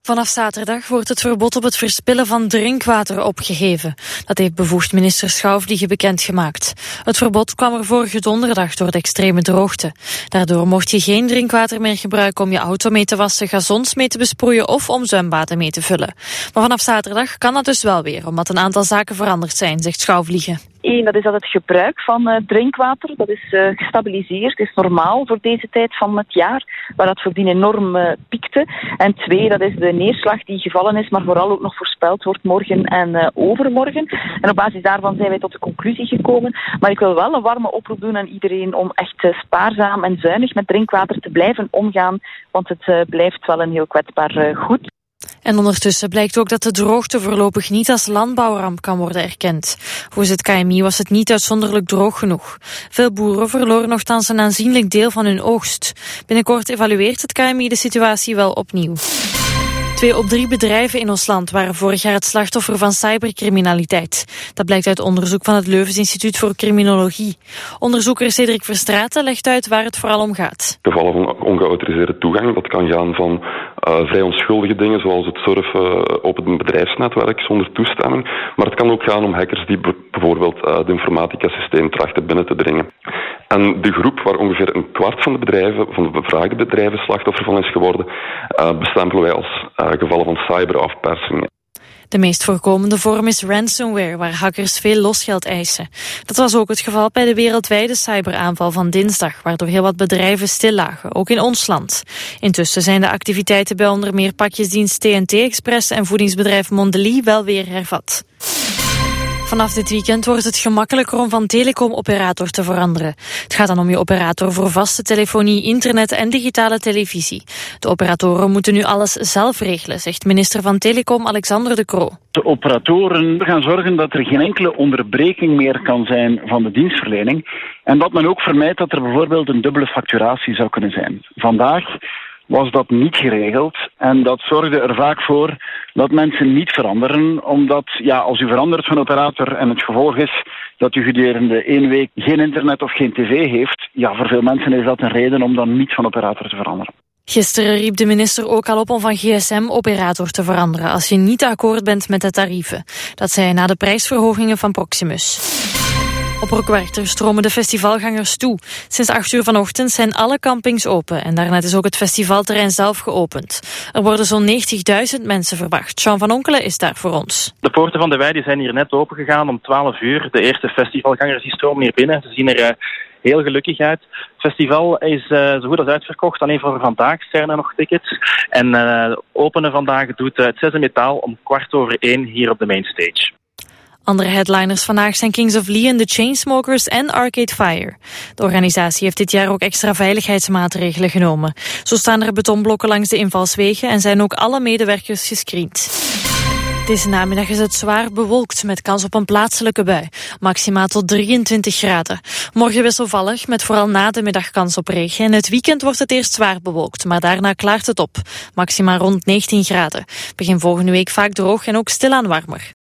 Vanaf zaterdag wordt het verbod op het verspillen van drinkwater opgeheven. Dat heeft bevoegd minister Schouwvliegen bekendgemaakt. Het verbod kwam er vorige donderdag door de extreme droogte. Daardoor mocht je geen drinkwater meer gebruiken om je auto mee te wassen, gazons mee te besproeien of om zwembaden mee te vullen. Maar vanaf zaterdag kan dat dus wel weer, omdat een aantal zaken veranderd zijn, zegt Schouwvliegen. Eén, dat is dat het gebruik van drinkwater, dat is gestabiliseerd, is normaal voor deze tijd van het jaar, waar dat voordien enorm piekte. En twee, dat is de neerslag die gevallen is, maar vooral ook nog voorspeld wordt morgen en overmorgen. En op basis daarvan zijn wij tot de conclusie gekomen. Maar ik wil wel een warme oproep doen aan iedereen om echt spaarzaam en zuinig met drinkwater te blijven omgaan, want het blijft wel een heel kwetsbaar goed. En ondertussen blijkt ook dat de droogte voorlopig niet als landbouwramp kan worden erkend. Volgens het KMI was het niet uitzonderlijk droog genoeg. Veel boeren verloren nochtans een aanzienlijk deel van hun oogst. Binnenkort evalueert het KMI de situatie wel opnieuw. 2 op 3 bedrijven in ons land waren vorig jaar het slachtoffer van cybercriminaliteit. Dat blijkt uit onderzoek van het Leuvens Instituut voor Criminologie. Onderzoeker Cedric Verstraeten legt uit waar het vooral om gaat. Gevallen van ongeautoriseerde toegang, dat kan gaan van vrij onschuldige dingen zoals het surfen op het bedrijfsnetwerk zonder toestemming. Maar het kan ook gaan om hackers die bijvoorbeeld het informatica-systeem trachten binnen te dringen. En de groep waar ongeveer een kwart van de bedrijven, van de bevraagde bedrijven, slachtoffer van is geworden, bestempelen wij als gevallen van cyberafpersing. De meest voorkomende vorm is ransomware, waar hackers veel losgeld eisen. Dat was ook het geval bij de wereldwijde cyberaanval van dinsdag, waardoor heel wat bedrijven stillagen, ook in ons land. Intussen zijn de activiteiten bij onder meer pakjesdienst TNT Express en voedingsbedrijf Mondelez wel weer hervat. Vanaf dit weekend wordt het gemakkelijker om van telecomoperator te veranderen. Het gaat dan om je operator voor vaste telefonie, internet en digitale televisie. De operatoren moeten nu alles zelf regelen, zegt minister van Telecom Alexander De Croo. De operatoren gaan zorgen dat er geen enkele onderbreking meer kan zijn van de dienstverlening. En dat men ook vermijdt dat er bijvoorbeeld een dubbele facturatie zou kunnen zijn. Vandaag was dat niet geregeld en dat zorgde er vaak voor dat mensen niet veranderen, omdat als u verandert van operator en het gevolg is dat u gedurende 1 week geen internet of geen tv heeft, voor veel mensen is dat een reden om dan niet van operator te veranderen. Gisteren riep de minister ook al op om van gsm-operator te veranderen als je niet akkoord bent met de tarieven. Dat zei hij na de prijsverhogingen van Proximus. Op Rockwerchter stromen de festivalgangers toe. Sinds 8 uur vanochtend zijn alle campings open en daarnet is ook het festivalterrein zelf geopend. Er worden zo'n 90.000 mensen verwacht. Jean van Onkelen is daar voor ons. De poorten van de Wei zijn hier net open gegaan om 12 uur. De eerste festivalgangers die stromen hier binnen. Ze zien er heel gelukkig uit. Het festival is zo goed als uitverkocht. Alleen voor vandaag zijn er nog tickets. En openen vandaag doet het Zes Metaal om 1:15 hier op de mainstage. Andere headliners vandaag zijn Kings of Leon, The Chainsmokers en Arcade Fire. De organisatie heeft dit jaar ook extra veiligheidsmaatregelen genomen. Zo staan er betonblokken langs de invalswegen en zijn ook alle medewerkers gescreend. Deze namiddag is het zwaar bewolkt met kans op een plaatselijke bui. Maximaal tot 23 graden. Morgen wisselvallig met vooral na de middag kans op regen. En het weekend wordt het eerst zwaar bewolkt, maar daarna klaart het op. Maximaal rond 19 graden. Begin volgende week vaak droog en ook stilaan warmer.